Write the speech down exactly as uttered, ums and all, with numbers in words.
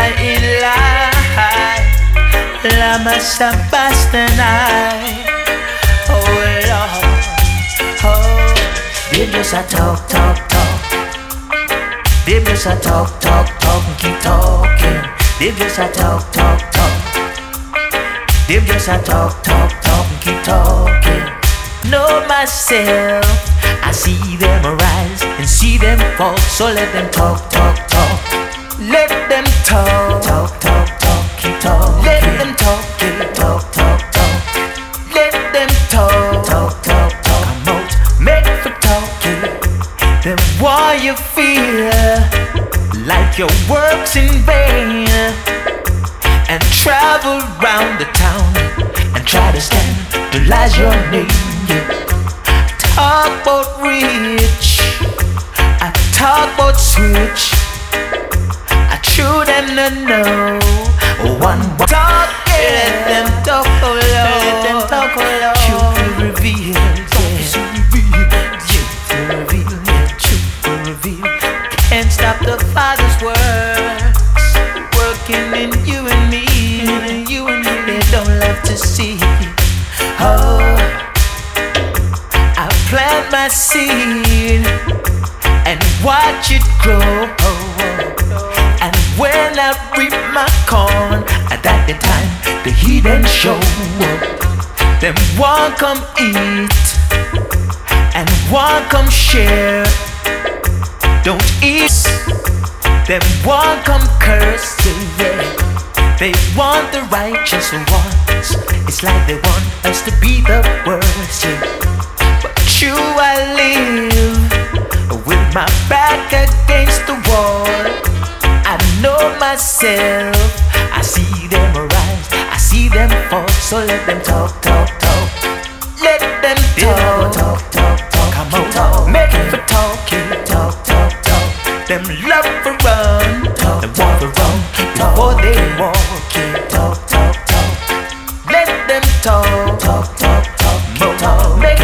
ilaha, lama sabastanai. Oh Lord, oh, they just a talk, talk, talk. They just a talk, talk, talk and keep talking. They just a talk, talk, talk. They just a talk, talk, talk and keep talking. Know myself, I see them arise and see them fall. So let them talk, talk, talk. Let them talk, talk, talk, talk, keep talking. Let them talk, keep talk, talk, talk. Let them talk, talk, talk, talk. Come out, make for talking. Then why you feel like your work's in vain, and travel round the town and try to scandalize your name. Talk about rich, I talk about switch. I true them to know one talk, let them talk, oh Lord. Let them talk, oh Lord. Truth will reveal, yeah. Truth will reveal, yeah. Truth will reveal. Can't stop the Father's works working in you and me, you and me. They don't love to see. Oh, I plant my seed and watch it grow. And when I reap my corn, at that the time the heathen show up. Them want come eat and want come share. Don't eat. Them want come curse, yeah, yeah. They want the righteous ones. It's like they want us to be the worst, yeah. But true I live with my back against the wall. I know myself, I see them arise, I see them fall. So let them talk, talk,